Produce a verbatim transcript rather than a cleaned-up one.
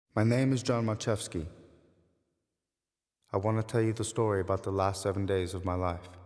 My name is John Marchevsky. I want to tell you the story about the last seven days of my life.